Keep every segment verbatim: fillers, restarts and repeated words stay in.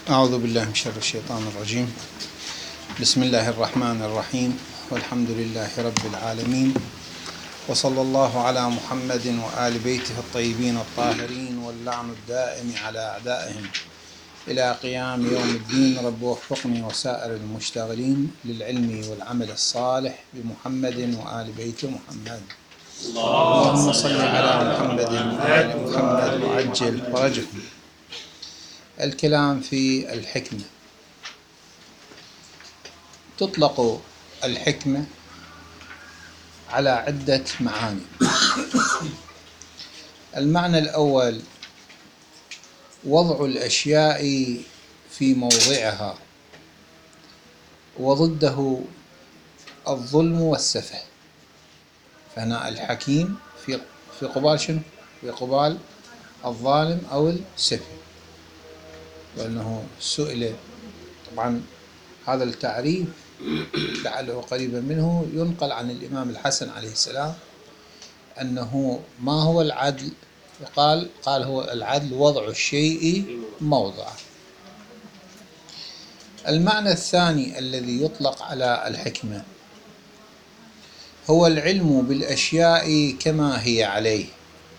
أعوذ بالله من شر الشيطان الرجيم. بسم الله الرحمن الرحيم، والحمد لله رب العالمين، وصلى الله على محمد وآل بيته الطيبين الطاهرين، واللعن الدائم على أعدائهم إلى قيام يوم الدين. رب وفقني وسائر المشتغلين للعلم والعمل الصالح بمحمد وآل بيت محمد. اللهم صل على محمد وآل محمد وعجل فرجهم. الكلام في الحكمة. تطلق الحكمة على عدة معاني. المعنى الأول وضع الأشياء في موضعها، وضده الظلم والسفه. فهنا الحكيم في في قبال شنو؟ في قبال الظالم أو السفه. وأنه سئل، طبعا هذا التعريف لعله قريبا منه ينقل عن الإمام الحسن عليه السلام، أنه ما هو العدل؟ قال قال هو العدل وضع الشيء موضعه. المعنى الثاني الذي يطلق على الحكمة هو العلم بالأشياء كما هي عليه،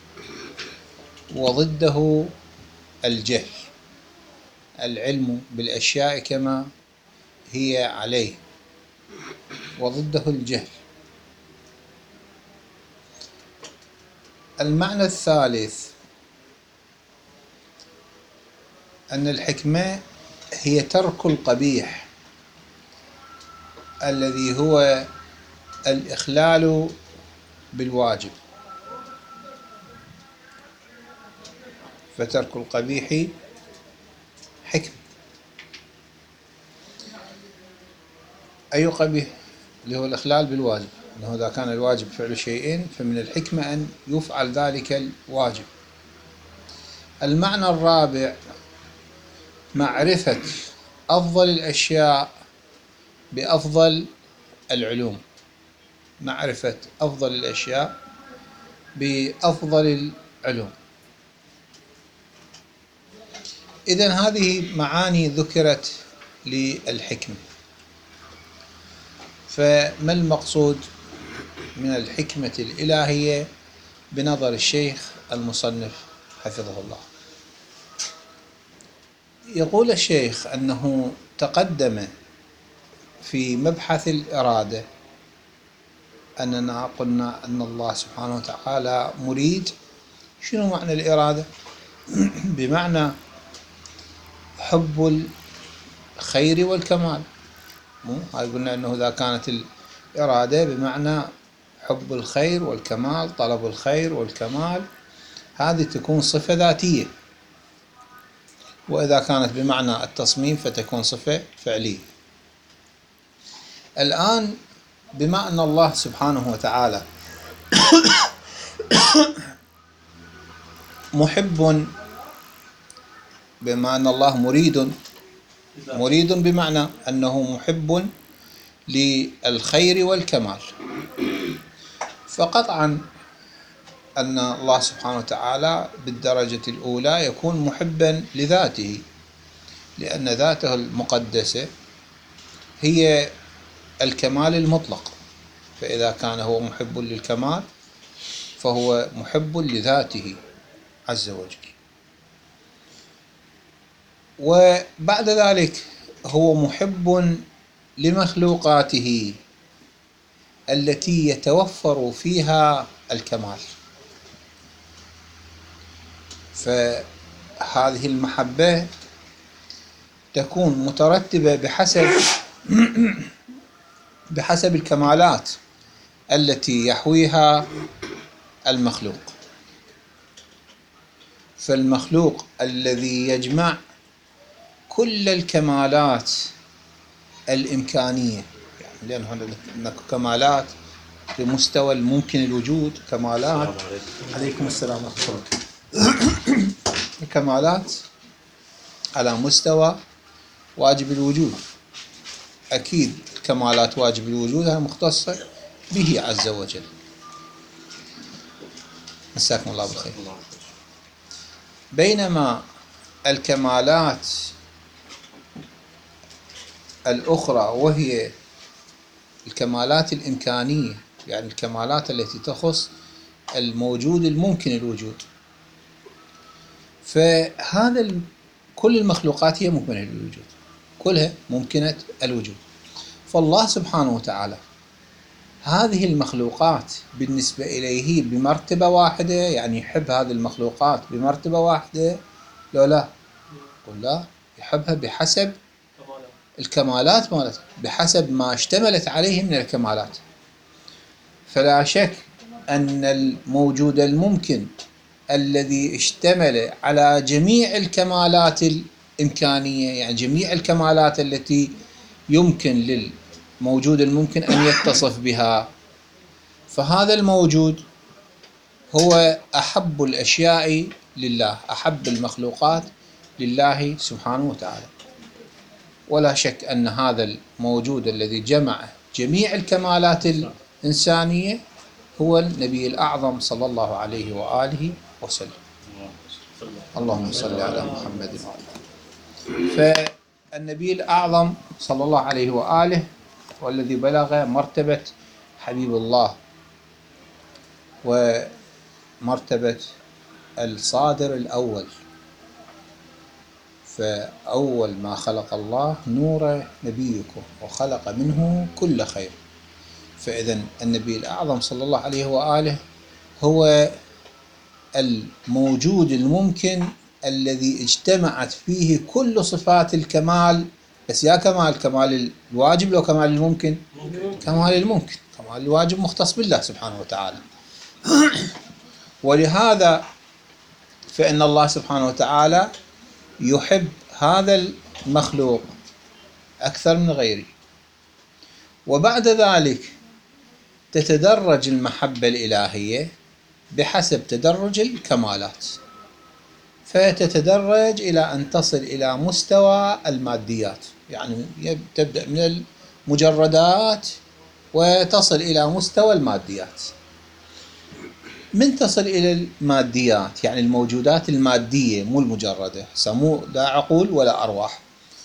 وضده الجهل. العلم بالأشياء كما هي عليه، وضده الجهل. المعنى الثالث أن الحكمة هي ترك القبيح الذي هو الإخلال بالواجب. فترك القبيح حكمة. أي قبيح؟ اللي هو الإخلال بالواجب، أنه إذا كان الواجب فعل شيئين فمن الحكمة أن يفعل ذلك الواجب. المعنى الرابع معرفة أفضل الأشياء بأفضل العلوم. معرفة أفضل الأشياء بأفضل العلوم. إذن هذه معاني ذكرت للحكمة. فما المقصود من الحكمة الإلهية بنظر الشيخ المصنف حفظه الله؟ يقول الشيخ أنه تقدم في مبحث الإرادة أننا قلنا أن الله سبحانه وتعالى مريد. شنو معنى الإرادة؟ بمعنى حب الخير والكمال. هاي قلنا أنه إذا كانت الإرادة بمعنى حب الخير والكمال، طلب الخير والكمال، هذه تكون صفة ذاتية. وإذا كانت بمعنى التصميم فتكون صفة فعلية. الآن بما أن الله سبحانه وتعالى محب، بما أن الله مريد، مريد بمعنى أنه محب للخير والكمال، فقطعا أن الله سبحانه وتعالى بالدرجة الأولى يكون محبا لذاته، لأن ذاته المقدسة هي الكمال المطلق. فإذا كان هو محب للكمال فهو محب لذاته عز وجل. وبعد ذلك هو محب لمخلوقاته التي يتوفر فيها الكمال. فهذه المحبة تكون مترتبة بحسب بحسب الكمالات التي يحويها المخلوق. فالمخلوق الذي يجمع كل الكمالات الإمكانية، يعني لأن هناك كمالات بمستوى الممكن الوجود، كمالات عليكم السلام ورحمة الله، كمالات على مستوى واجب الوجود. أكيد كمالات واجب الوجود هي مختصة به عز وجل. مساكم الله بالخير. بينما الكمالات الأخرى وهي الكمالات الإمكانية، يعني الكمالات التي تخص الموجود الممكن الوجود. فهذا كل المخلوقات هي ممكنة للوجود، كلها ممكنة الوجود. فالله سبحانه وتعالى هذه المخلوقات بالنسبة إليه بمرتبة واحدة، يعني يحب هذه المخلوقات بمرتبة واحدة لو لا؟ قل لا، يحبها بحسب الكمالات مالتها، بحسب ما اشتملت عليه من الكمالات. فلا شك أن الموجود الممكن الذي اشتمل على جميع الكمالات الإمكانية، يعني جميع الكمالات التي يمكن للموجود الممكن أن يتصف بها، فهذا الموجود هو أحب الأشياء لله، أحب المخلوقات لله سبحانه وتعالى. ولا شك أن هذا الموجود الذي جمع جميع الكمالات الإنسانية هو النبي الأعظم صلى الله عليه وآله وسلم. اللهم صل على محمد وآله. فالنبي الأعظم صلى الله عليه وآله والذي بلغ مرتبة حبيب الله ومرتبة الصادر الأول، فأول ما خلق الله نور نبيكم وخلق منه كل خير. فإذا النبي الأعظم صلى الله عليه وآله هو الموجود الممكن الذي اجتمعت فيه كل صفات الكمال. بس يا كمال، كمال الواجب لو كمال الممكن؟ كمال الممكن. كمال الواجب مختص بالله سبحانه وتعالى. ولهذا فإن الله سبحانه وتعالى يحب هذا المخلوق أكثر من غيره، وبعد ذلك تتدرج المحبة الإلهية بحسب تدرج الكمالات، فتتدرج إلى أن تصل إلى مستوى الماديات، يعني تبدأ من المجردات وتصل إلى مستوى الماديات. من تصل إلى الماديات يعني الموجودات المادية مو المجردة، سمو لا عقول ولا أرواح،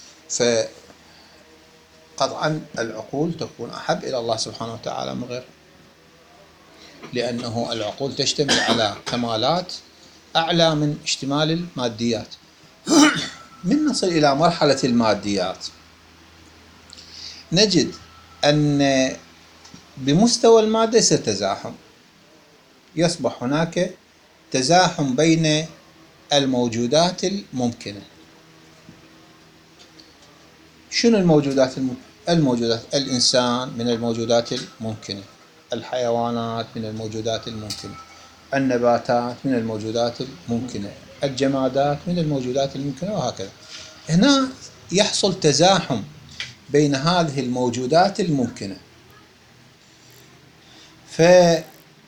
فقطعا العقول تكون أحب إلى الله سبحانه وتعالى من غيره، لأنه العقول تشتمل على كمالات أعلى من اشتمال الماديات. من نصل إلى مرحلة الماديات نجد أن بمستوى المادة يصير تزاحم، يصبح هناك تزاحم بين الموجودات الممكنة. شنو الموجودات الممكنة؟ الموجودات الإنسان من الموجودات الممكنة، الحيوانات من الموجودات الممكنة، النباتات من الموجودات الممكنة، الجمادات من الموجودات الممكنة، وهكذا. هنا يحصل تزاحم بين هذه الموجودات الممكنة. ففي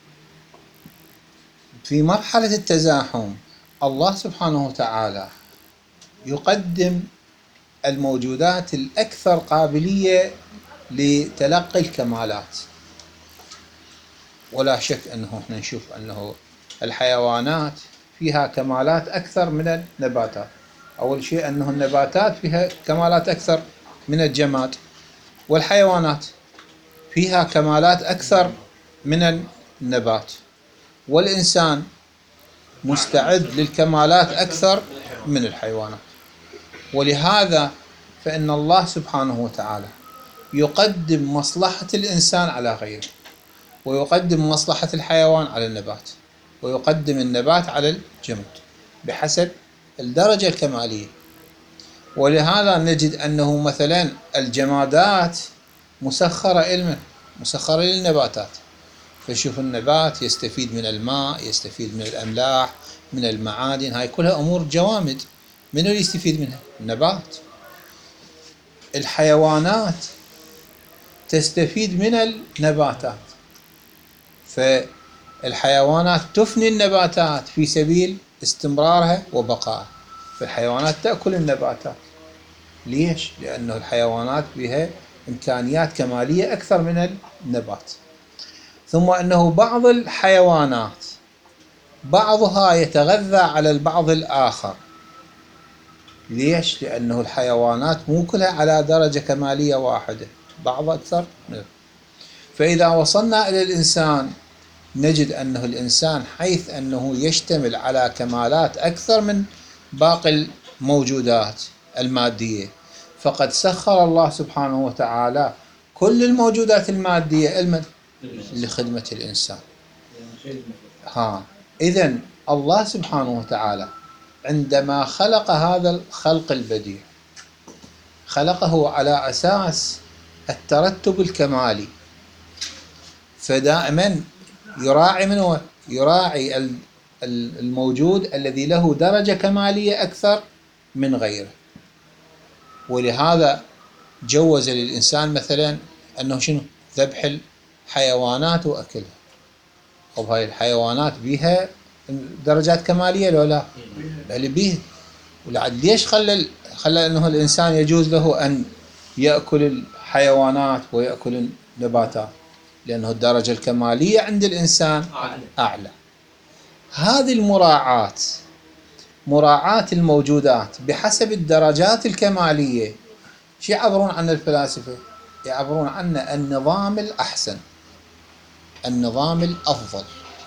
مرحلة التزاحم الله سبحانه وتعالى يقدم الموجودات الأكثر قابلية لتلقي الكمالات. ولا شك أنه احنا نشوف أنه الحيوانات فيها كمالات أكثر من النباتات. أول شيء أنه النباتات فيها كمالات أكثر من الجماد، والحيوانات فيها كمالات أكثر من النبات، والإنسان مستعد للكمالات أكثر من الحيوانات. ولهذا فإن الله سبحانه وتعالى يقدم مصلحة الإنسان على غيره، ويقدم مصلحة الحيوان على النبات، ويقدم النبات على الجماد بحسب الدرجة الكمالية. ولهذا نجد أنه مثلا الجمادات مسخرة علما، مسخرة للنباتات. فشوف النبات يستفيد من الماء، يستفيد من الأملاح، من المعادن، هاي كلها أمور جوامد، من اللي يستفيد منها؟ النبات. الحيوانات تستفيد من النباتات، فالحيوانات تفني النباتات في سبيل استمرارها وبقائها. فالحيوانات تأكل النباتات. ليش؟ لأنه الحيوانات بها إمكانيات كمالية أكثر من النبات. ثم أنه بعض الحيوانات بعضها يتغذى على البعض الآخر، ليش؟ لأنه الحيوانات مو كلها على درجة كمالية واحدة، بعض أكثر. فإذا وصلنا إلى الإنسان نجد أنه الإنسان حيث أنه يشتمل على كمالات أكثر من باقي الموجودات المادية، فقد سخر الله سبحانه وتعالى كل الموجودات المادية المن لخدمة الإنسان. ها إذن الله سبحانه وتعالى عندما خلق هذا الخلق البديع خلقه على أساس الترتب الكمالي، فدائما يراعي منه يراعي الموجود الذي له درجة كمالية أكثر من غيره. ولهذا جوز للإنسان مثلا أنه شنو ذبح الحيوانات وأكلها. طب هاي الحيوانات بيها درجات كمالية لو لا؟ بل بيه. ولعد ليش خلى خلى أنه الإنسان يجوز له أن يأكل الحيوانات ويأكل النباتات؟ لأنه الدرجة الكمالية عند الإنسان أعلى. هذه المراعاة مراعاة الموجودات بحسب الدرجات الكمالية شو يعبرون عن الفلاسفة؟ يعبرون عن النظام الأحسن، النظام الأفضل.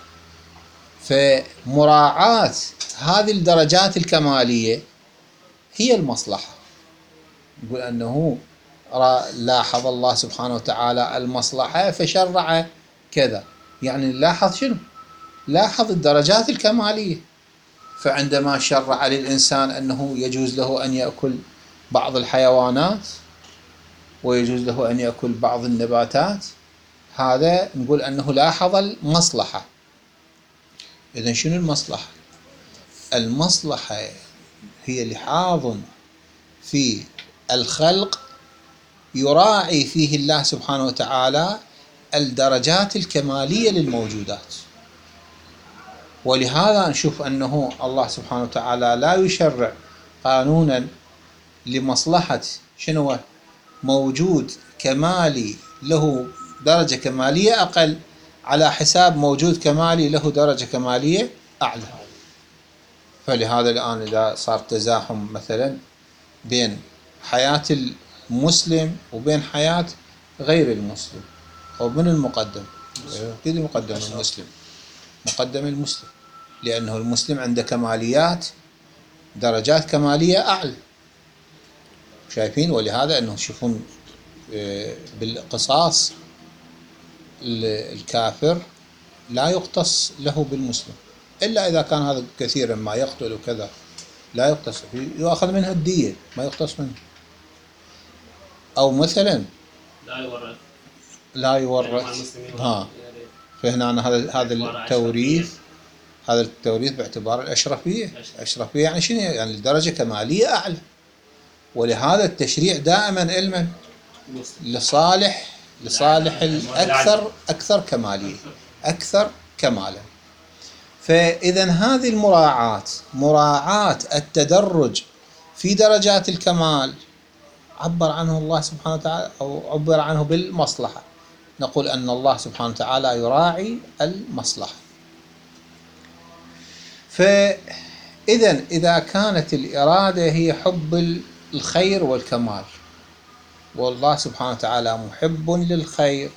فمراعاة هذه الدرجات الكمالية هي المصلحة. يقول أنه لاحظ الله سبحانه وتعالى المصلحة فشرع كذا، يعني لاحظ شنو؟ لاحظ الدرجات الكمالية. فعندما شرع للإنسان أنه يجوز له أن يأكل بعض الحيوانات ويجوز له أن يأكل بعض النباتات، هذا نقول أنه لاحظ المصلحة. إذن شنو المصلحة؟ المصلحة هي لحاظ في الخلق يراعي فيه الله سبحانه وتعالى الدرجات الكمالية للموجودات. ولهذا نشوف أنه الله سبحانه وتعالى لا يشرع قانونا لمصلحة شنو موجود كمالي له درجة كمالية أقل على حساب موجود كمالي له درجة كمالية أعلى. فلهذا الآن إذا صار تزاحم مثلا بين حياة المسلم وبين حياة غير المسلم، أو من المقدم؟ أكيد المقدم المسلم، مقدم المسلم، لأنه المسلم عنده كماليات درجات كمالية أعلى. شايفين؟ ولهذا أنه تشوفون بالقصاص الكافر لا يقتص له بالمسلم إلا إذا كان هذا كثيرا ما يقتل وكذا، لا يقتص، يأخذ منه الدية، ما يقتص منه. أو مثلا لا يورث لا يورث ها. فهنا هذا هذا التوريث هذا التوريث باعتبار الأشرفية. الأشرفية يعني شنو؟ يعني الدرجة كمالية أعلى. ولهذا التشريع دائما علما لصالح لصالح الأكثر أكثر كمالية، أكثر كمالا. فإذا هذه المراعاة مراعاة التدرج في درجات الكمال عبر عنه الله سبحانه وتعالى، أو عبر عنه بالمصلحة. نقول أن الله سبحانه وتعالى يراعي المصلحة. فإذا إذا كانت الإرادة هي حب الخير والكمال، والله سبحانه وتعالى محب للخير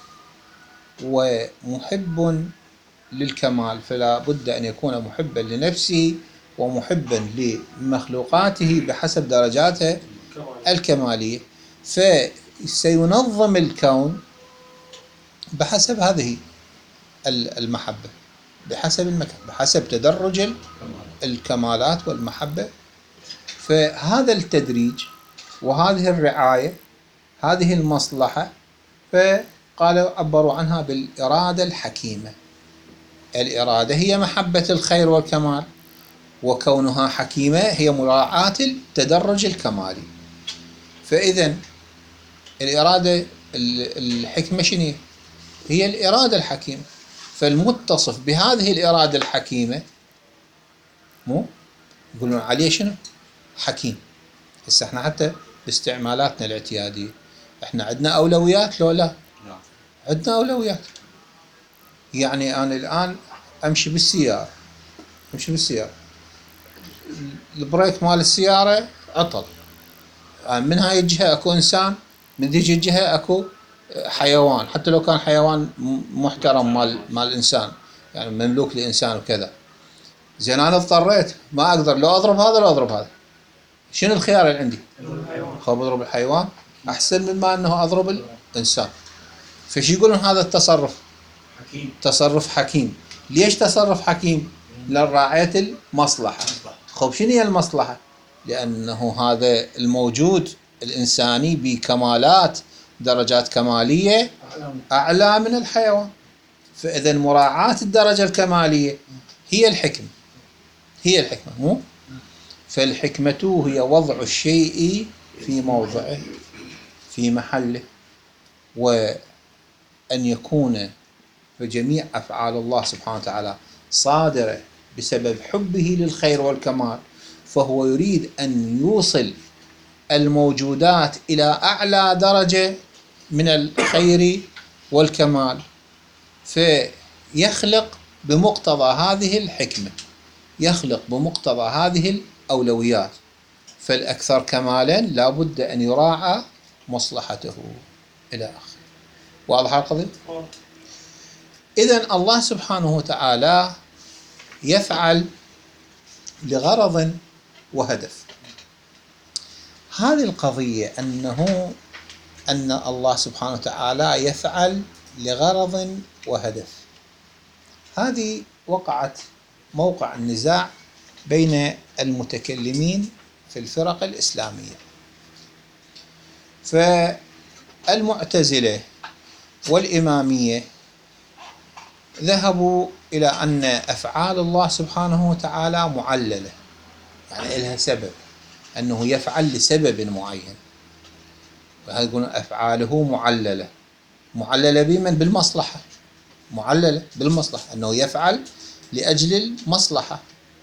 ومحب للكمال، فلا بد أن يكون محبا لنفسه ومحبا لمخلوقاته بحسب درجاته الكمالية. فسينظم الكون بحسب هذه المحبة، بحسب المكان، بحسب تدرج الكمالات والمحبة. فهذا التدريج وهذه الرعاية هذه المصلحة، فقالوا عبروا عنها بالإرادة الحكيمة. الإرادة هي محبة الخير والكمال، وكونها حكيمة هي مراعاة التدرج الكمالي. فإذا الإرادة الحكمة شنو هي؟ الإرادة الحكيمة. فالمتصف بهذه الإرادة الحكيمة مو يقولون عليه شنو؟ حكيم. هسه احنا حتى باستعمالاتنا الاعتيادية احنا عندنا أولويات لو لا؟ عندنا أولويات. يعني أنا الآن أمشي بالسيارة أمشي بالسيارة البريك مال السيارة عطل. يعني من هاي الجهة اكو انسان، من ذيك الجهة اكو حيوان، حتى لو كان حيوان محترم مال مال الانسان، يعني مملوك لانسان وكذا. زين انا اضطريت ما اقدر، لو اضرب هذا لو اضرب هذا، شنو الخيار اللي عندي؟ خب اضرب الحيوان احسن مما انه اضرب الانسان. فش يقولون هذا التصرف؟ حكيم. تصرف حكيم. ليش تصرف حكيم؟ لراعية المصلحة. خب شنو هي المصلحة؟ لأنه هذا الموجود الإنساني بكمالات، درجات كمالية أعلى من الحيوان، فإذا مراعاة الدرجة الكمالية هي الحكمة، هي الحكمة مو؟ فالحكمة هي وضع الشيء في موضعه في محله، وأن يكون فجميع أفعال الله سبحانه وتعالى صادرة بسبب حبه للخير والكمال، فهو يريد أن يوصل الموجودات إلى أعلى درجة من الخير والكمال، فيخلق بمقتضى هذه الحكمة، يخلق بمقتضى هذه الأولويات، فالأكثر كمالا لا بد أن يراعى مصلحته إلى آخره. واضح القضية؟ إذن الله سبحانه وتعالى يفعل لغرض وهدف. هذه القضية أنه أن الله سبحانه وتعالى يفعل لغرض وهدف، هذه وقعت موقع النزاع بين المتكلمين في الفرق الإسلامية. فالمعتزلة والإمامية ذهبوا إلى أن أفعال الله سبحانه وتعالى معللة، يعني لها سبب، أنه يفعل لسبب معين، وهذا يقولون أفعاله معللة. معللة بمن؟ بالمصلحة، معللة بالمصلحة، أنه يفعل لأجل المصلحة.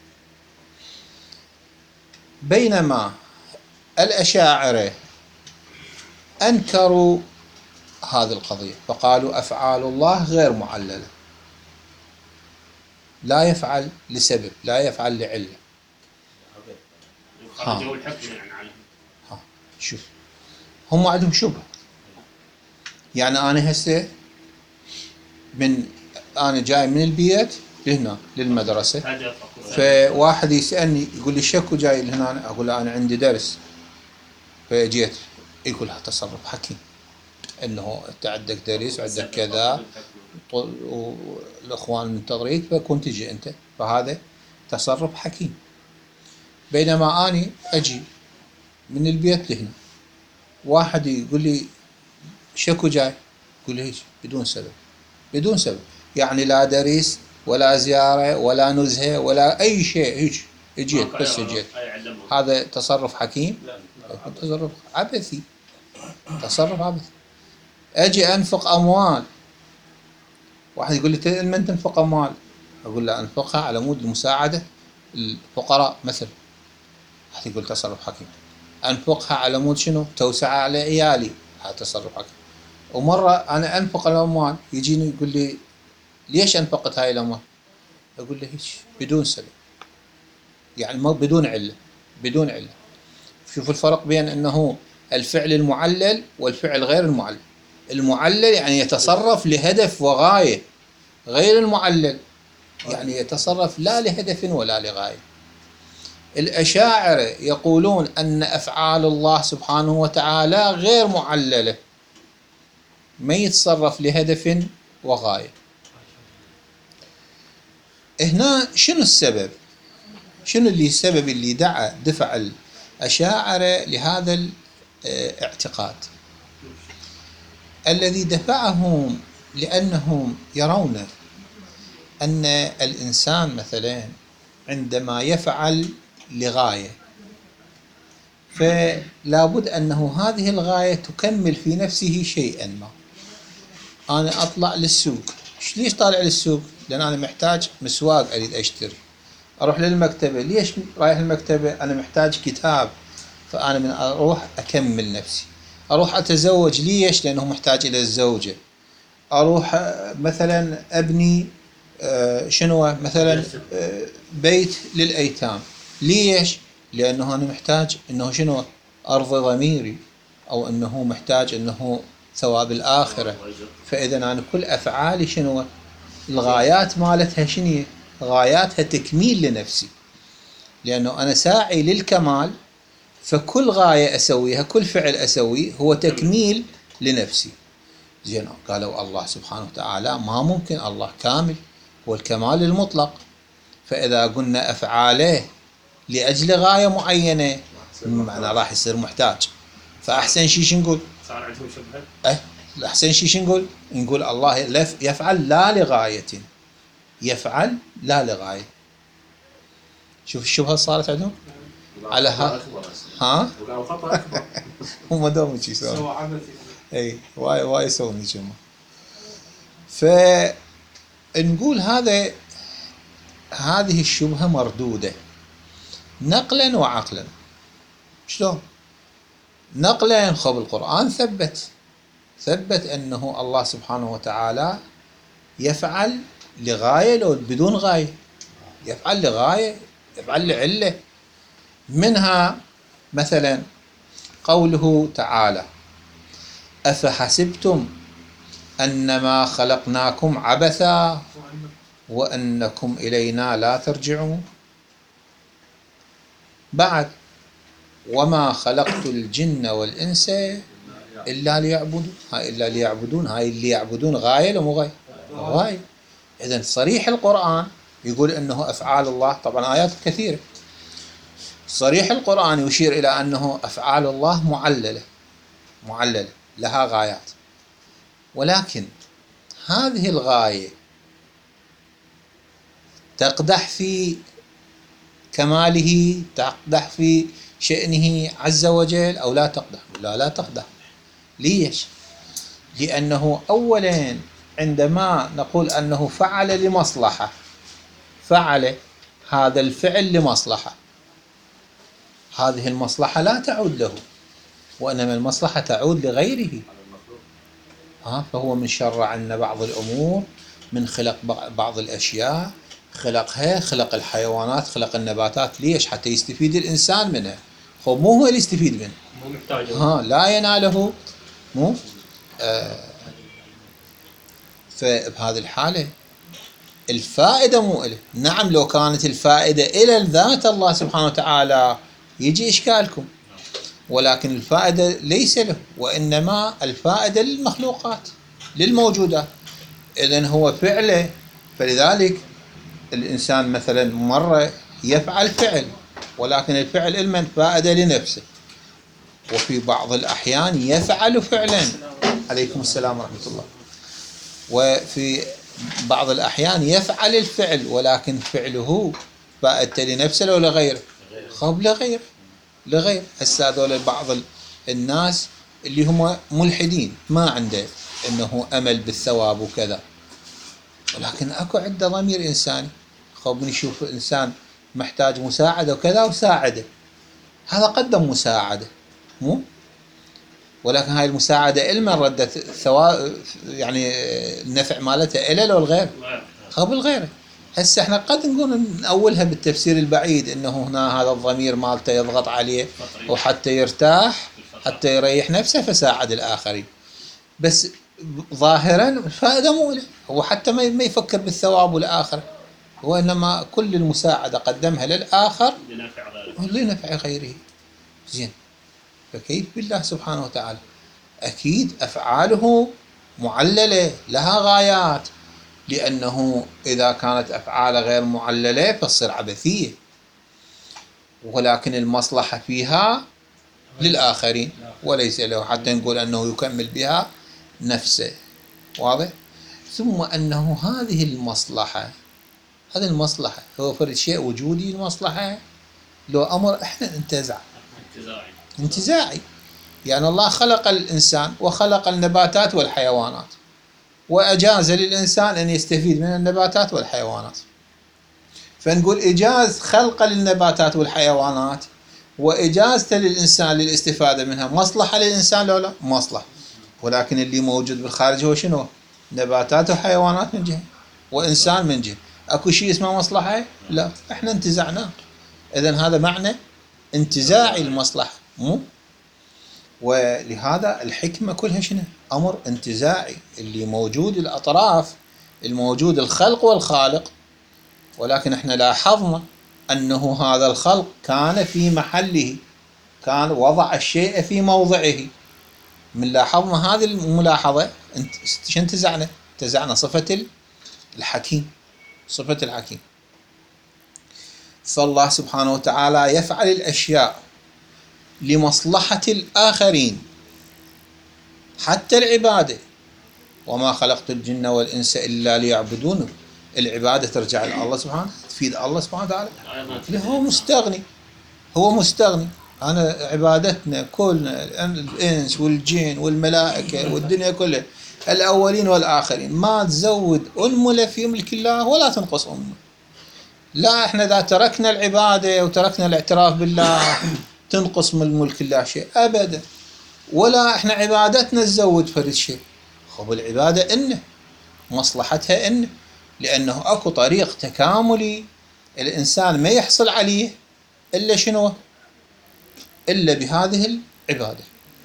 بينما الأشاعرة أنكروا هذه القضية، فقالوا أفعال الله غير معللة، لا يفعل لسبب، لا يفعل لعلة. ها. ها. شوف، هم عندهم شبهة. يعني أنا هسه من أنا جاي من البيت لهنا للمدرسة، فواحد يسألني يقول لي شكو جاي لهنا، أقول له أنا عندي درس فجيت، يقول له تصرف حكيم، إنه أنت عندك درس وعندك كذا والأخوان منتظريك فكنت تجي أنت، فهذا تصرف حكيم. بينما أنا أجي من البيت لهنا، واحد يقول لي شكو جاي، يقول لي هيك بدون سبب، بدون سبب، يعني لا درس ولا زيارة ولا نزهة ولا أي شيء، هيك اجيت بس اجيت، هذا تصرف حكيم؟ تصرف عبثي، تصرف عبثي. أجي أنفق أموال، واحد يقول لي من تنفق أموال، أقول له أنفقها على مود المساعدة الفقراء مثلا، واحد يقول تصرف حكيم. أنفقها على مود شنو؟ توسعة على عيالي، هذا تصرف حكيم. ومرة أنا أنفق الأموال يجيني يقول لي ليش أنفقت هاي الأموال؟ أقول له هيك بدون سبب، يعني ما بدون علة، بدون علة. شوف الفرق بين أنه الفعل المعلل والفعل غير المعلل. المعلل يعني يتصرف لهدف وغاية، غير المعلل يعني يتصرف لا لهدف ولا لغاية. الأشاعرة يقولون أن أفعال الله سبحانه وتعالى غير معللة، ما يتصرف لهدف وغاية. هنا شنو السبب؟ شنو اللي السبب اللي دعا دفع الأشاعرة لهذا الاعتقاد؟ الذي دفعهم لأنهم يرون أن الإنسان مثلا عندما يفعل لغاية فلا بد أنه هذه الغاية تكمل في نفسه شيئا ما. أنا أطلع للسوق، ليش طالع للسوق؟ لأن أنا محتاج مسواق أريد أشتري. أروح للمكتبة، ليش رايح المكتبة؟ أنا محتاج كتاب، فأنا من أروح أكمل نفسي. أروح أتزوج، ليش؟ لأنه محتاج إلى الزوجة. أروح مثلا أبني شنو مثلا بيت للأيتام، ليش؟ لأنه أنا محتاج أنه شنو أرضي ضميري، أو أنه محتاج أنه ثواب الآخرة. فإذا أنا كل أفعالي شنو الغايات مالتها؟ شنو غاياتها؟ تكميل لنفسي، لأنه أنا ساعي للكمال، فكل غاية أسويها، كل فعل أسويه هو تكميل لنفسي. زين، قالوا الله سبحانه وتعالى ما ممكن، الله كامل، هو الكمال المطلق. فإذا قلنا أفعاله لأجل غاية معينة معنى راح يصير محتاج. فأحسن شيء شو نقول؟ صار عندهم شبهة. أه أحسن شيء شو نقول؟ نقول الله يفعل لا لغاية، يفعل لا لغاية. شوف الشبهة صارت عندهم على ها ها خطأ أكبر. هم دوم شيء يسوون. سوى عبث. اي واي واي يسوون هيك هم. فنقول هذا هذه الشبهة مردودة نقلا وعقلا. شلون؟ نقلا، خب القرآن ثبت ثبت أنه الله سبحانه وتعالى يفعل لغاية لو بدون غاية، يفعل لغاية، يفعل لعلة. منها مثلا قوله تعالى: أفحسبتم أنما خلقناكم عبثا وأنكم إلينا لا ترجعون. بعد: وما خلقت الجن والإنس إلا ليعبدون. هاي إلا ليعبدون، هاي اللي يعبدون غاية لو مو غاية؟ غاية. إذن صريح القرآن يقول أنه أفعال الله، طبعا آيات كثيرة، صريح القرآن يشير إلى أنه أفعال الله معللة معللة لها غايات، ولكن هذه الغاية تقدح في كماله، تقدح في شأنه عز وجل أو لا تقدح؟ لا لا تقدح. ليش؟ لأنه أولا عندما نقول أنه فعل لمصلحة، فعل هذا الفعل لمصلحة، هذه المصلحة لا تعود له، وإنما المصلحة تعود لغيره. ها فهو من شرع عنا بعض الأمور، من خلق بعض الأشياء، خلقها، خلق الحيوانات، خلق النباتات. ليش؟ حتى يستفيد الإنسان منها. خب مو هو اللي يستفيد منه، مو محتاج، ها لا يناله، مو آه. فبهذه الحالة الفائدة مو إله. نعم لو كانت الفائدة إلى ذات الله سبحانه وتعالى يجي إشكالكم، ولكن الفائدة ليس له، وإنما الفائدة للمخلوقات، للموجودات. إذن هو فعله. فلذلك الإنسان مثلا مرة يفعل فعل، ولكن الفعل إلمن فائدة لنفسه، وفي بعض الأحيان يفعل فعلا. عليكم السلام ورحمة الله. وفي بعض الأحيان يفعل الفعل، ولكن فعله فائدة لنفسه لو لغيره؟ خب لغيره، لغير. هسه هذول بعض الناس اللي هم ملحدين ما عنده انه امل بالثواب وكذا، ولكن اكو عنده ضمير انساني. خب من يشوف انسان محتاج مساعده وكذا وساعده، هذا قدم مساعده، مو ولكن هاي المساعده إلمن ردت الثواب، يعني النفع مالتها إله لو الغير؟ خب الغير. هسه احنا قد نقول نأولها بالتفسير البعيد انه هنا هذا الضمير مالته يضغط عليه وحتى يرتاح، حتى يريح نفسه فساعد الآخرين. بس ظاهرا الفائدة مو له، هو حتى ما يفكر بالثواب والآخرة، هو إنما كل المساعدة قدمها للآخر لنفع غيره، لنفع غيره. زين، فكيف بالله سبحانه وتعالى؟ أكيد أفعاله معللة لها غايات، لأنه إذا كانت أفعال غير معللة فتصير عبثية، ولكن المصلحة فيها للآخرين وليس له، حتى نقول أنه يكمل بها نفسه. واضح؟ ثم أنه هذه المصلحة، هذه المصلحة هو فرد شيء وجودي. المصلحة لو أمر إحنا انتزع انتزاعي انتزاعي يعني الله خلق الإنسان وخلق النباتات والحيوانات، وأجاز للإنسان أن يستفيد من النباتات والحيوانات. فنقول إجاز خلق للنباتات والحيوانات وإجازته للإنسان للاستفادة منها مصلحة للإنسان لو لا؟ مصلحة. ولكن اللي موجود بالخارج هو شنو؟ نباتات وحيوانات من جهة، وإنسان من جهة. أكو شيء اسمه مصلحة؟ لا، إحنا انتزعناه. إذن هذا معنى انتزاع المصلحة مو. ولهذا الحكمة كلها شنو؟ أمر انتزاعي، اللي موجود الأطراف، الموجود الخلق والخالق، ولكن احنا لاحظنا أنه هذا الخلق كان في محله، كان وضع الشيء في موضعه. من لاحظنا هذه الملاحظة شو انتزعنا؟ انتزعنا صفة الحكيم، صفة الحكيم. فالله سبحانه وتعالى يفعل الأشياء لمصلحة الآخرين، حتى العبادة. وما خلقت الجن والإنس إلا ليعبدون. العبادة ترجع لله سبحانه، تفيد الله سبحانه وتعالى. هو مستغني، هو مستغني. أنا عبادتنا كلنا، الإنس والجن والملائكة والدنيا كلها، الأولين والآخرين، ما تزود أنملة في ملك الله ولا تنقص أنملة. لا احنا إذا تركنا العبادة وتركنا الاعتراف بالله تنقص من ملك الله شيء أبدا، ولا احنا عبادتنا تزود فرد شيء. خب العبادة إنه مصلحتها إنه، لأنه أكو طريق تكاملي الإنسان ما يحصل عليه إلا شنو؟ إلا بهذه العبادة.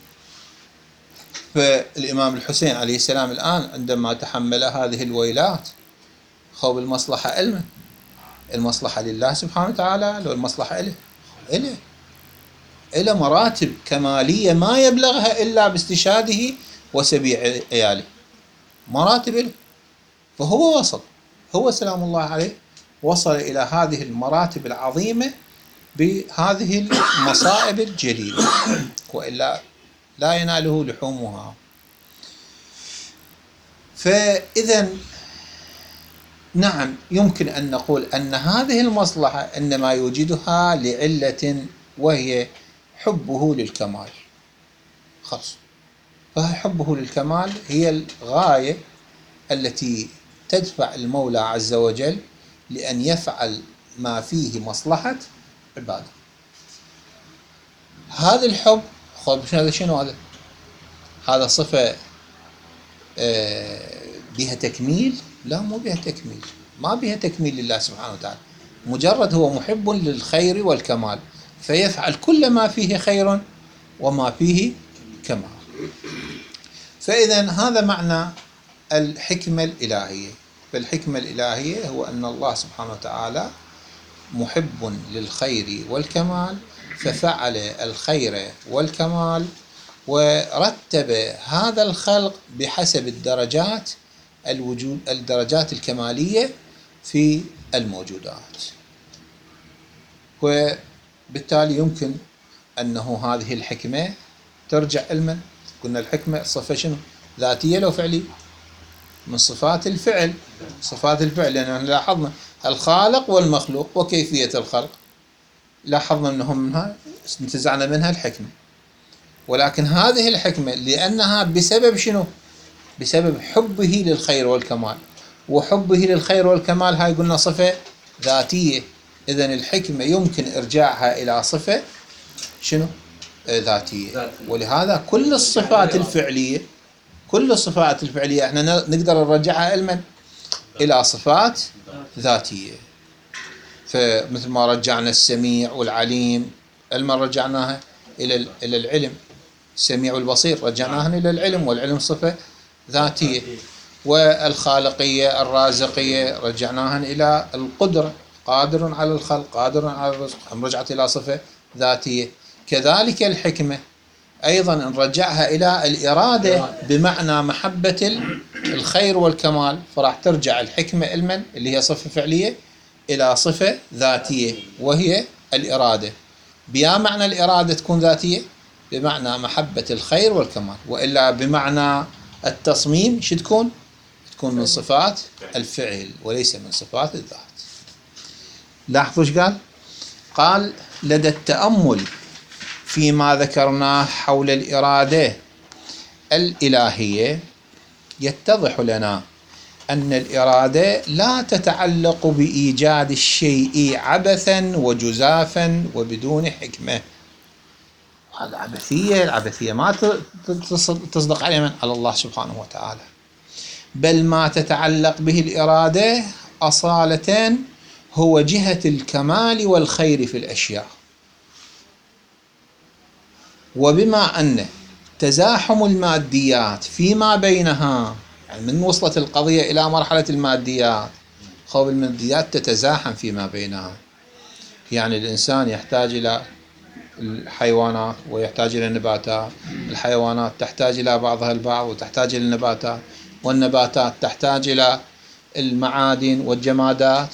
فالإمام الحسين عليه السلام الآن عندما تحمل هذه الويلات، خب المصلحة إلمه؟ المصلحة لله سبحانه وتعالى، لو المصلحة إله إله إلى مراتب كمالية ما يبلغها إلا باستشهاده وسبيع عياله، مراتب إله. فهو وصل، هو سلام الله عليه وصل إلى هذه المراتب العظيمة بهذه المصائب الجليلة، وإلا لا يناله لحومها. فإذا نعم يمكن أن نقول أن هذه المصلحة إنما يوجدها لعلة، وهي حبه للكمال. خلاص، فحبه للكمال هي الغاية التي تدفع المولى عز وجل لأن يفعل ما فيه مصلحة عباده. هذا الحب، خب هذا شنو؟ هذا هذا صفة بها تكميل؟ لا، مو بها تكميل، ما بها تكميل لله سبحانه وتعالى. مجرد هو محب للخير والكمال، فيفعل كل ما فيه خير وما فيه كمال. فإذا هذا معنى الحكمة الإلهية. فالحكمة الإلهية هو أن الله سبحانه وتعالى محب للخير والكمال، ففعل الخير والكمال، ورتب هذا الخلق بحسب الدرجات الوجود الدرجات الكمالية في الموجودات. وبالتالي يمكن أنه هذه الحكمة ترجع علما. قلنا الحكمة صفة شنو؟ ذاتية لو فعلية؟ من صفات الفعل، صفات الفعل، لأننا لاحظنا الخالق والمخلوق وكيفية الخلق، لاحظنا أنهم منها انتزعنا منها الحكمة. ولكن هذه الحكمة لأنها بسبب شنو؟ بسبب حبه للخير والكمال، وحبه للخير والكمال هاي قلنا صفة ذاتية. إذن الحكمة يمكن إرجاعها إلى صفة شنو؟ ذاتية. ولهذا كل الصفات الفعلية، كل الصفات الفعلية احنا نقدر نرجعها إلى إلى صفات ذاتية. فمثل ما رجعنا السميع والعليم، لما رجعناها إلى إلى العلم، السميع والبصير رجعناها إلى العلم، والعلم صفة ذاتية. والخالقية الرازقية رجعناها إلى القدرة، قادر على الخلق، قادر على الرزق، هم رجعت إلى صفة ذاتية. كذلك الحكمة أيضا نرجعها إلى الإرادة بمعنى محبة الخير والكمال، فراح ترجع الحكمة علما اللي هي صفة فعلية إلى صفة ذاتية وهي الإرادة. بيا معنى الإرادة تكون ذاتية بمعنى محبة الخير والكمال، وإلا بمعنى التصميم شو تكون؟ تكون من صفات الفعل وليس من صفات الذات. لاحظوا ايش قال؟ قال لدى التأمل فيما ذكرناه حول الإرادة الإلهية يتضح لنا أن الإرادة لا تتعلق بإيجاد الشيء عبثا وجزافا وبدون حكمة. هذا عبثية، العبثية ما تصدق على من؟ على الله سبحانه وتعالى. بل ما تتعلق به الإرادة أصالة هو جهة الكمال والخير في الأشياء. وبما أن تزاحم الماديات فيما بينها، يعني من وصلت القضية إلى مرحلة الماديات، خب الماديات تتزاحم فيما بينها، يعني الإنسان يحتاج إلى الحيوانات ويحتاج إلى النباتات، الحيوانات تحتاج إلى بعضها البعض وتحتاج إلى النباتات، والنباتات تحتاج إلى المعادن والجمادات،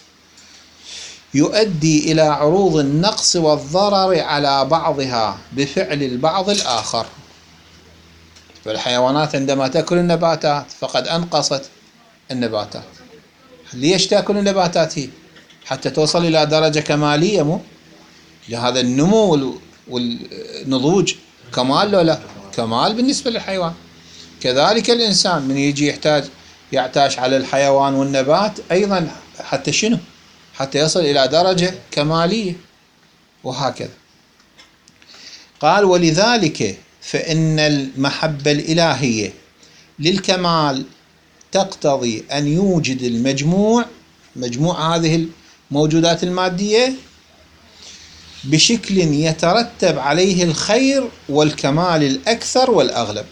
يؤدي إلى عروض النقص والضرر على بعضها بفعل البعض الآخر. فالحيوانات عندما تأكل النباتات فقد أنقصت النباتات. ليش تأكل النباتات هي؟ حتى توصل إلى درجة كمالية، مو لهذا النمو والنضوج كمال لو لا؟ كمال بالنسبة للحيوان. كذلك الإنسان من يجي يحتاج يعتاش على الحيوان والنبات أيضا، حتى شنو؟ حتى يصل إلى درجة كمالية، وهكذا. قال: ولذلك فإن المحبة الإلهية للكمال تقتضي أن يوجد المجموع مجموع هذه الموجودات المادية بشكل يترتب عليه الخير والكمال الأكثر والأغلب.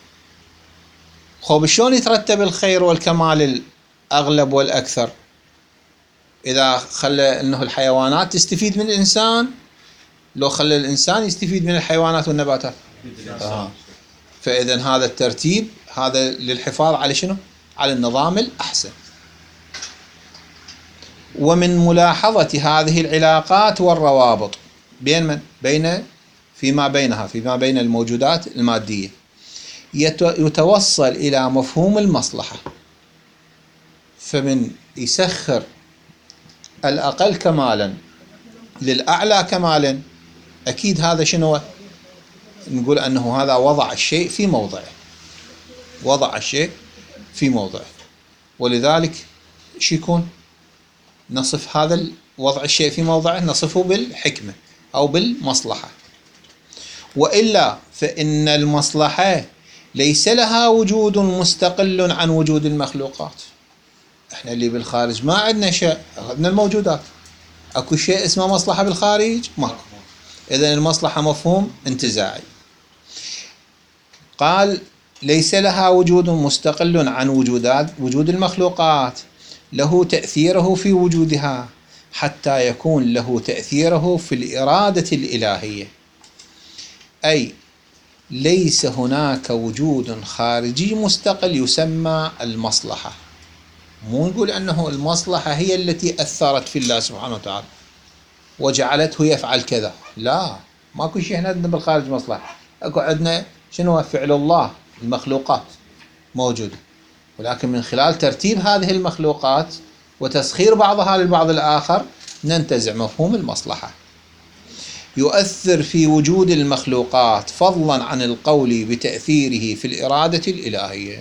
خب شلون يترتب الخير والكمال الأغلب والأكثر؟ إذا خلى أنه الحيوانات تستفيد من الإنسان، لو خلى الإنسان يستفيد من الحيوانات والنباتات. آه. فإذا هذا الترتيب هذا للحفاظ على شنو؟ على النظام الأحسن. ومن ملاحظة هذه العلاقات والروابط بين من؟ بين فيما بينها فيما بين الموجودات المادية يتوصل إلى مفهوم المصلحة. فمن يسخر الأقل كمالا للأعلى كمالا، أكيد هذا شنو؟ نقول أنه هذا وضع الشيء في موضعه، وضع الشيء في موضعه. ولذلك شو يكون؟ نصف هذا وضع الشيء في موضعه نصفه بالحكمة أو بالمصلحة. وإلا فإن المصلحة ليس لها وجود مستقل عن وجود المخلوقات. احنا اللي بالخارج ما عندنا شيء، عندنا الموجودات. اكو شيء اسمه مصلحة بالخارج؟ ماكو. اذن المصلحة مفهوم انتزاعي. قال: ليس لها وجود مستقل عن وجودات وجود المخلوقات، له تأثيره في وجودها حتى يكون له تأثيره في الإرادة الإلهية. أي ليس هناك وجود خارجي مستقل يسمى المصلحة. مو نقول أنه المصلحة هي التي أثرت في الله سبحانه وتعالى وجعلته يفعل كذا، لا، ماكو شيء احنا عندنا بالخارج مصلحة. اكو عندنا شنو؟ فعل الله، المخلوقات موجودة، ولكن من خلال ترتيب هذه المخلوقات وتسخير بعضها للبعض الآخر ننتزع مفهوم المصلحة. يؤثر في وجود المخلوقات فضلا عن القول بتأثيره في الإرادة الإلهية.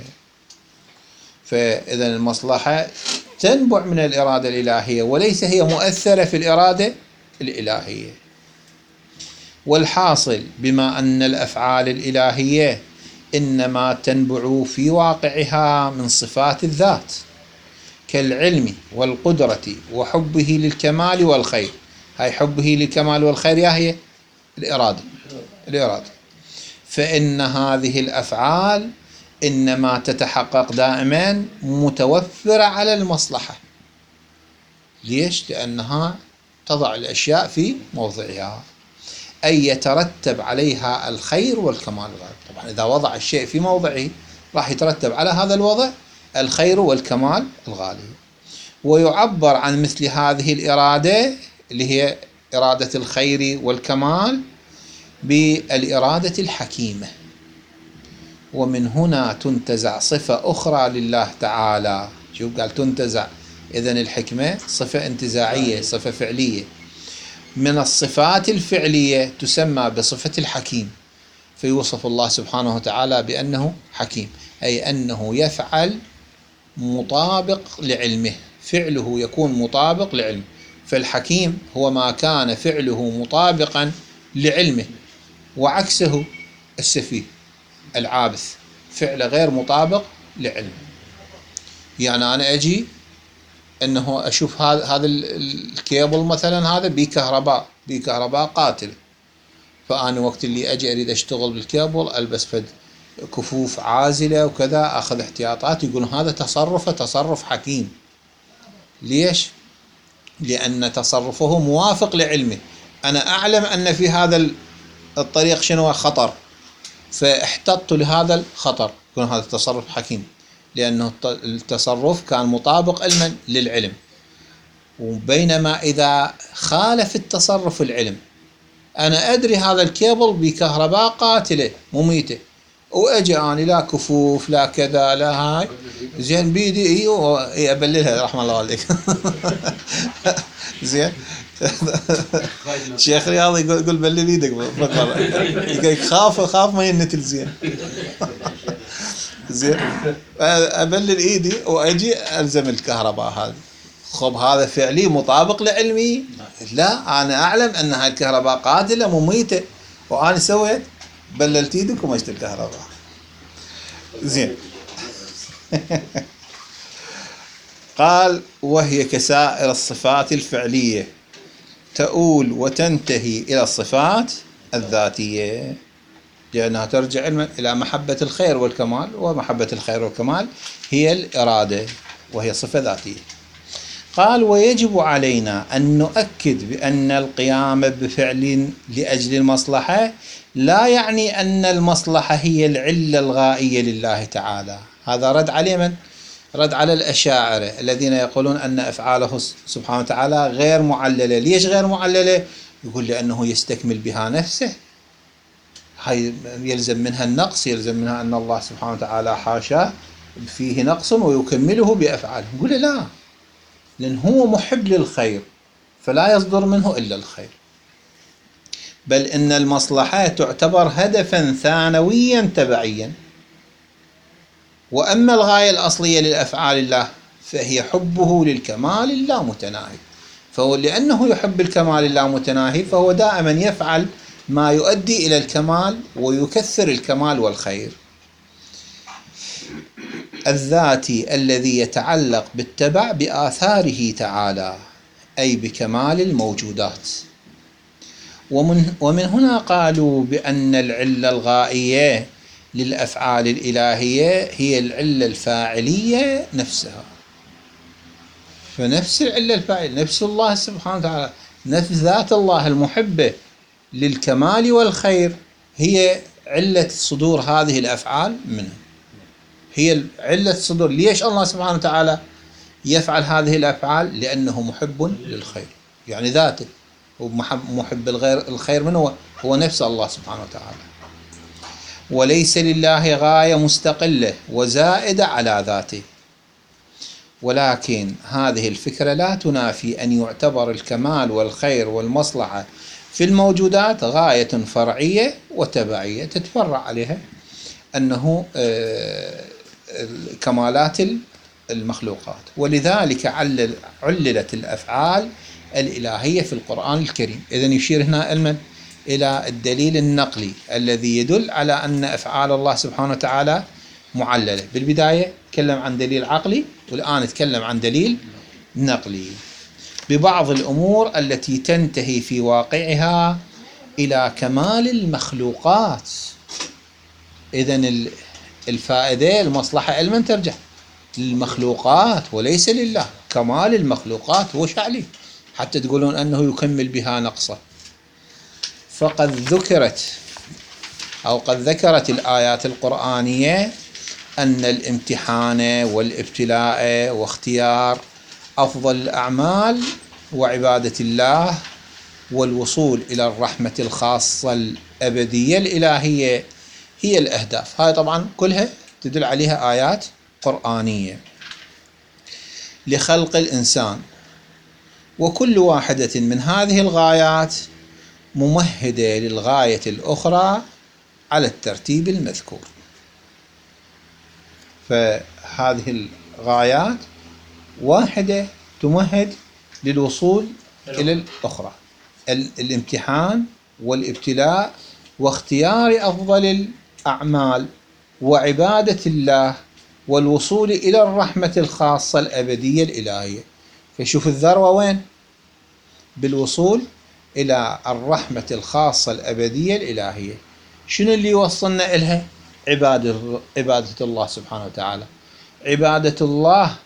فإذا المصلحة تنبع من الإرادة الإلهية وليس هي مؤثرة في الإرادة الإلهية. والحاصل بما أن الأفعال الإلهية إنما تنبع في واقعها من صفات الذات كالعلم والقدرة وحبه للكمال والخير. هاي حبه للكمال والخير يا هي الإرادة الإرادة فإن هذه الأفعال إنما تتحقق دائما متوفرة على المصلحة. ليش؟ لأنها تضع الأشياء في موضعها، أي يترتب عليها الخير والكمال الغالي. طبعا إذا وضع الشيء في موضعه راح يترتب على هذا الوضع الخير والكمال الغالي. ويعبر عن مثل هذه الإرادة اللي هي إرادة الخير والكمال بالإرادة الحكيمة. ومن هنا تنتزع صفة أخرى لله تعالى. شوف قال تنتزع، إذن الحكمة صفة انتزاعية، صفة فعلية من الصفات الفعلية تسمى بصفة الحكيم. فيوصف الله سبحانه وتعالى بأنه حكيم، أي أنه يفعل مطابق لعلمه، فعله يكون مطابق لعلمه. فالحكيم هو ما كان فعله مطابقا لعلمه، وعكسه السفيه العابث فعل غير مطابق لعلمه. يعني أنا أجي أنه أشوف هذا هذا الكيبل مثلا، هذا بكهرباء بكهرباء قاتلة، فأنا وقت اللي أجي أريد أشتغل بالكيبل ألبس فد كفوف عازلة وكذا، أخذ احتياطات. يقولون هذا تصرفه تصرف حكيم. ليش؟ لأن تصرفه موافق لعلمه. أنا أعلم أن في هذا الطريق شنو خطر، فاحتطت لهذا الخطر. يكون هذا تصرف حكيم لأنه التصرف كان مطابق علما للعلم. وبينما إذا خالف التصرف العلم، أنا أدري هذا الكيبل بكهرباء قاتلة مميتة، وأجي أنا لا كفوف لا كذا لا هاي، زين بيدي إيوه إيه أبللها رحمة الله عليك. زين. شيخ رياضي يقول يقول بلل ايدك بالمرة، يخاف خاف ما ينتل زين. زين ابلل ايدي واجي الزم الكهرباء هذه. خب هذا فعلي مطابق لعلمي؟ لا، انا اعلم ان هاي الكهرباء قاتله مميته، وانا سويت بللت ايدك ومشت الكهرباء. زين. قال وهي كسائر الصفات الفعليه تؤول وتنتهي إلى الصفات الذاتية، لأنها ترجع إلى محبة الخير والكمال، ومحبة الخير والكمال هي الإرادة وهي صفة ذاتية. قال ويجب علينا أن نؤكد بأن القيام بفعل لأجل المصلحة لا يعني أن المصلحة هي العلة الغائية لله تعالى. هذا رد عليه من؟ رد على الأشاعرة الذين يقولون أن أفعاله سبحانه وتعالى غير معللة. ليش غير معللة؟ يقول لأنه يستكمل بها نفسه، هاي يلزم منها النقص، يلزم منها أن الله سبحانه وتعالى حاشاه فيه نقص ويكمله بأفعاله. يقول لا، لأن هو محب للخير فلا يصدر منه إلا الخير، بل إن المصلحة تعتبر هدفا ثانويا تبعيا. وأما الغاية الأصلية للأفعال الله فهي حبه للكمال اللامتناهي. فهو لأنه يحب الكمال اللامتناهي فهو دائما يفعل ما يؤدي إلى الكمال ويكثر الكمال والخير الذاتي الذي يتعلق بالتبع بآثاره تعالى، أي بكمال الموجودات. ومن, ومن هنا قالوا بأن العلة الغائية للأفعال الإلهية هي العلة الفاعلية نفسها. فنفس العلة الفاعلية نفس الله سبحانه وتعالى، نفس ذات الله المحبة للكمال والخير هي علة صدور هذه الأفعال منه، هي علة صدور. ليش الله سبحانه وتعالى يفعل هذه الأفعال؟ لأنه محب للخير، يعني ذاته ومحب الغير الخير منه هو, هو نفس الله سبحانه وتعالى. وليس لله غاية مستقلة وزائدة على ذاته. ولكن هذه الفكرة لا تنافي أن يعتبر الكمال والخير والمصلحة في الموجودات غاية فرعية وتبعية تتفرع عليها أنه كمالات المخلوقات. ولذلك علل عللت الأفعال الإلهية في القرآن الكريم. إذن يشير هنا علما إلى الدليل النقلي الذي يدل على أن أفعال الله سبحانه وتعالى معللة. بالبداية تكلم عن دليل عقلي، والآن نتكلم عن دليل نقلي ببعض الأمور التي تنتهي في واقعها إلى كمال المخلوقات. إذن الفائدة المصلحة علما ترجع للمخلوقات وليس لله. كمال المخلوقات هو شعلي حتى تقولون أنه يكمل بها نقصه. فقد ذكرت أو قد ذكرت الآيات القرآنية أن الامتحان والابتلاء واختيار أفضل الأعمال وعبادة الله والوصول إلى الرحمة الخاصة الأبدية الإلهية هي الأهداف. هاي طبعا كلها تدل عليها آيات قرآنية لخلق الإنسان، وكل واحدة من هذه الغايات ممهدة للغاية الأخرى على الترتيب المذكور. فهذه الغايات واحدة تمهد للوصول إلى الأخرى. الامتحان والابتلاء واختيار أفضل الأعمال وعبادة الله والوصول إلى الرحمة الخاصة الأبدية الإلهية. فشوف الذروة وين؟ بالوصول إلى الرحمة الخاصة الأبدية الإلهية. شنو اللي يوصلنا إلها؟ عبادة عبادة الله سبحانه وتعالى. عبادة الله،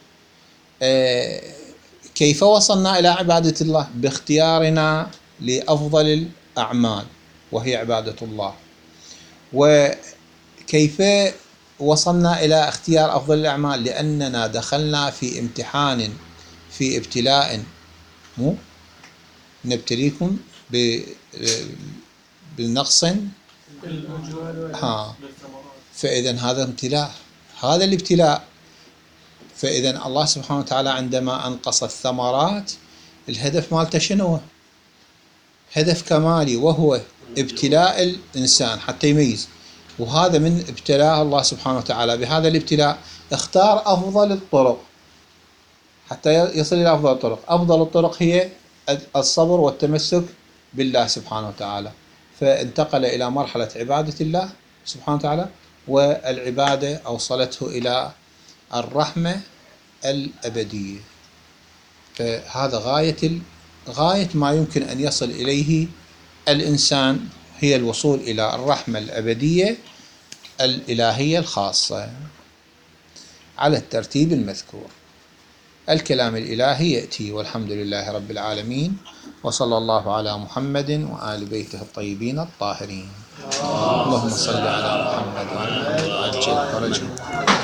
كيف وصلنا إلى عبادة الله؟ باختيارنا لأفضل الأعمال وهي عبادة الله. وكيف وصلنا إلى اختيار أفضل الأعمال؟ لأننا دخلنا في امتحان، في ابتلاء، مو نبتليكم بالنقص ها فإذا هذا ابتلاء، هذا الابتلاء. فإذا الله سبحانه وتعالى عندما أنقص الثمرات، الهدف مالته شنو؟ هدف كمالي، وهو ابتلاء الإنسان حتى يميز. وهذا من ابتلاء الله سبحانه وتعالى. بهذا الابتلاء اختار أفضل الطرق حتى يصل إلى أفضل الطرق. أفضل الطرق هي الصبر والتمسك بالله سبحانه وتعالى، فانتقل إلى مرحلة عبادة الله سبحانه وتعالى، والعبادة أوصلته إلى الرحمة الأبدية. فهذا غاية غاية ما يمكن أن يصل إليه الإنسان، هي الوصول إلى الرحمة الأبدية الإلهية الخاصة على الترتيب المذكور. الكلام الإلهي يأتي، والحمد لله رب العالمين، وصلى الله على محمد وآل بيته الطيبين الطاهرين. اللهم صل على محمد وعلى آله وعجل فرجه.